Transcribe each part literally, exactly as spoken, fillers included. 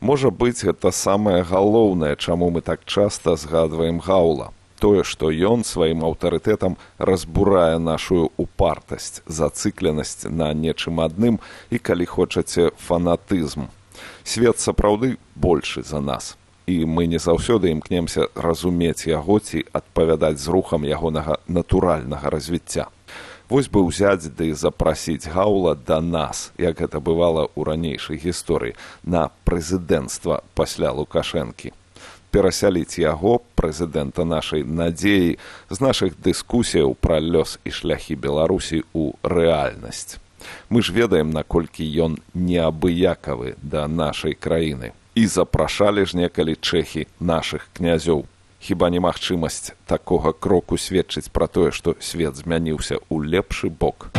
Можа быць, гэта самае галоўнае, чаму мы так часта згадваем Гаула. Тое, што ён сваім аўтарытэтам разбурае нашу упартасць, зацыкленасць на нечым адным і, калі хочаце, фанатызм. Свет сапраўды большы за нас, і мы не заўсёды імкнемся разумець яго ці адпавядаць з рухам ягонага натуральнага развіцця. Вось бы ўзяць ды запрасіць Гаула да нас, як гэта бывала ў ранейшай гісторыі, на прэзідэнцтва пасля Лукашэнкі. Перасяліць яго, прэзідэнта нашай надзеі, з нашых дыскусіяў пра лёс і шляхі Беларусі ў рэальнасць. Мы ж ведаем, наколькі ён неабыякавы да нашай краіны. І запрашалі ж некалі чэхі нашых князёў. Хіба немагчымасць такога кроку сведчыць пра тое, што свет змяніўся ў лепшы бок.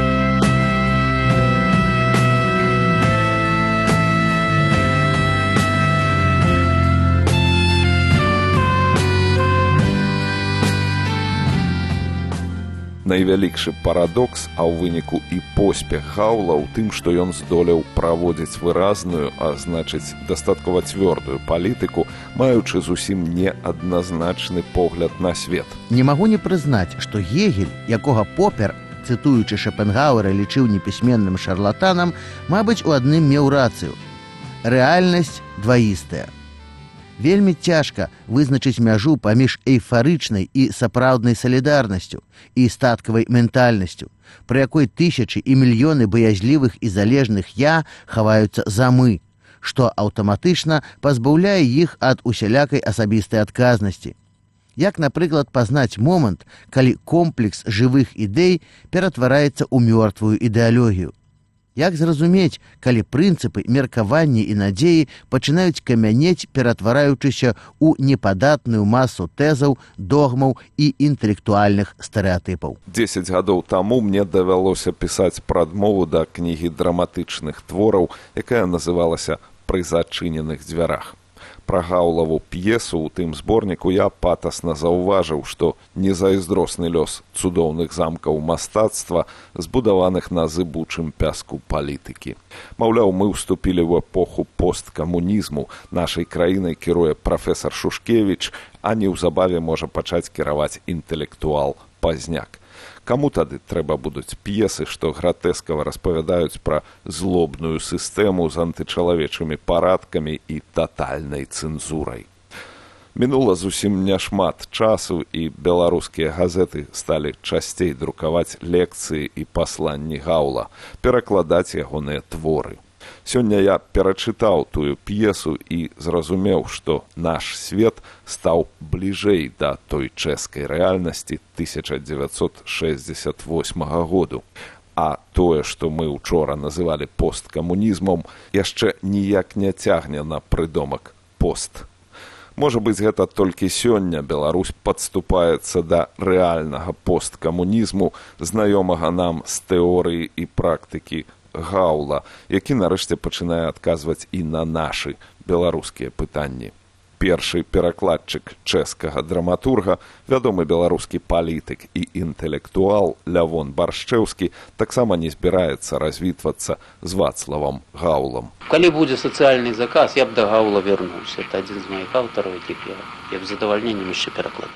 Найвялікшы парадокс, а ў выніку і поспех Гаула ў тым, што ён здолеў праводзіць выразную, а значыць, дастаткова цвёрдую палітыку, маючы зусім неадназначны погляд на свет. Не магу не прызнаць, што Гегель, якога Попер, цытуючы Шопенгауэра, лічыў непісьменным шарлатанам, мабыць, у адным меў рацыю. Рэальнасць дваістая. Вельмі цяжка вызначыць мяжу паміж эйфарычнай і сапраўднай салідарнасцю і статкавай ментальнасцю, пры якой тысячы і мільёны баязлівых і залежных «я» хаваюцца за «мы», што аўтаматычна пазбаўляе іх ад усялякай асабістай адказнасці. Як, напрыклад, пазнаць момант, калі комплекс жывых ідэй ператвараецца ў мёртвую ідэалогію? Як зразумець, калі прынцыпы, меркаванні і надзеі пачынаюць камянець, ператвараючыся ў непадатную масу тэзаў, догмаў і інтэлектуальных стэрэатыпаў? Дзесяць гадоў таму мне давялося пісаць прадмову да кнігі драматычных твораў, якая называлася «Пры зачыненых дзвярах». Пра Гаўлаву п'есу ў тым зборніку я патасна заўважыў, што незайздросны лёс цудоўных замкаў мастацтва, збудаваных на зыбучым пяску палітыкі. Маўляў, мы ўступілі ў эпоху посткамунізму, нашай краінай кіруе прафесар Шушкевіч, а неўзабаве можа пачаць кіраваць інтэлектуал Пазняк. Каму тады трэба будуць п'есы, што гратэскава распавядаюць пра злобную сістэму з антычалавечымі парадкамі і татальнай цэнзурай? Мінула зусім няшмат часу, і беларускія газеты сталі часцей друкаваць лекцыі і пасланні Гаула, перакладаць ягоныя творы. Сёння я перачытаў тую п'есу і зразумеў, што наш свет стаў бліжэй да той чэшскай рэальнасці тысяча дзевяцьсот шэсцьдзесят восьмага году. А тое, што мы учора называлі посткамунізмам, яшчэ ніяк не цягне на прыдомак пост. Можа быць, гэта толькі сёння Беларусь падступаецца да рэальнага посткамунізму, знаёмага нам з тэорыі і практыкі Гаула, які нарэшце пачынае адказваць і на нашы беларускія пытанні. Першы перакладчык чэшскага драматурга, вядомы беларускі палітык і інтэлектуал Лявон Баршчэўскі, таксама не збіраецца развітвацца з Вацлавам Гаулам. Калі будзе сацыяльны заказ, я б да Гаула вярнуўся. Это адзін з маіх аўтараў, якіх я, я б з задавальненнем яшчэ перакладаў.